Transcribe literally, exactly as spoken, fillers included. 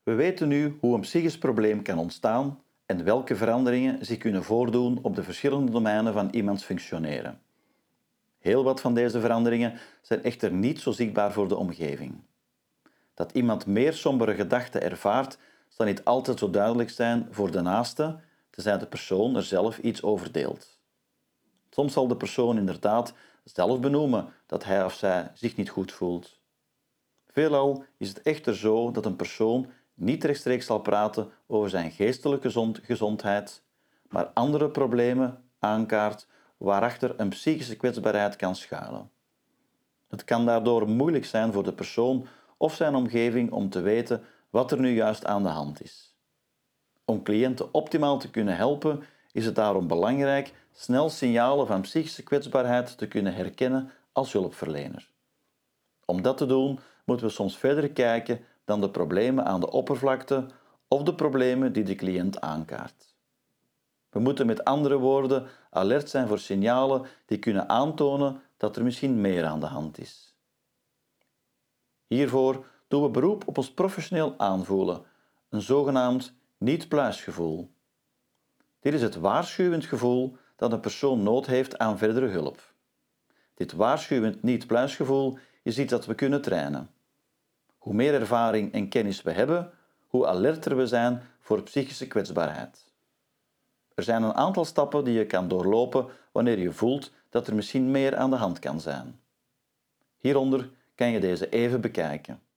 We weten nu hoe een psychisch probleem kan ontstaan en welke veranderingen zich kunnen voordoen op de verschillende domeinen van iemands functioneren. Heel wat van deze veranderingen zijn echter niet zo zichtbaar voor de omgeving. Dat iemand meer sombere gedachten ervaart, zal niet altijd zo duidelijk zijn voor de naaste, tenzij de persoon er zelf iets over deelt. Soms zal de persoon inderdaad zelf benoemen dat hij of zij zich niet goed voelt. Veelal is het echter zo dat een persoon niet rechtstreeks zal praten over zijn geestelijke gezond- gezondheid, maar andere problemen aankaart waarachter een psychische kwetsbaarheid kan schuilen. Het kan daardoor moeilijk zijn voor de persoon of zijn omgeving om te weten wat er nu juist aan de hand is. Om cliënten optimaal te kunnen helpen, is het daarom belangrijk snel signalen van psychische kwetsbaarheid te kunnen herkennen als hulpverlener. Om dat te doen, moeten we soms verder kijken dan de problemen aan de oppervlakte of de problemen die de cliënt aankaart. We moeten met andere woorden alert zijn voor signalen die kunnen aantonen dat er misschien meer aan de hand is. Hiervoor doen we beroep op ons professioneel aanvoelen, een zogenaamd niet-pluisgevoel. Dit is het waarschuwend gevoel dat een persoon nood heeft aan verdere hulp. Dit waarschuwend niet-pluisgevoel is iets dat we kunnen trainen. Hoe meer ervaring en kennis we hebben, hoe alerter we zijn voor psychische kwetsbaarheid. Er zijn een aantal stappen die je kan doorlopen wanneer je voelt dat er misschien meer aan de hand kan zijn. Hieronder kan je deze even bekijken.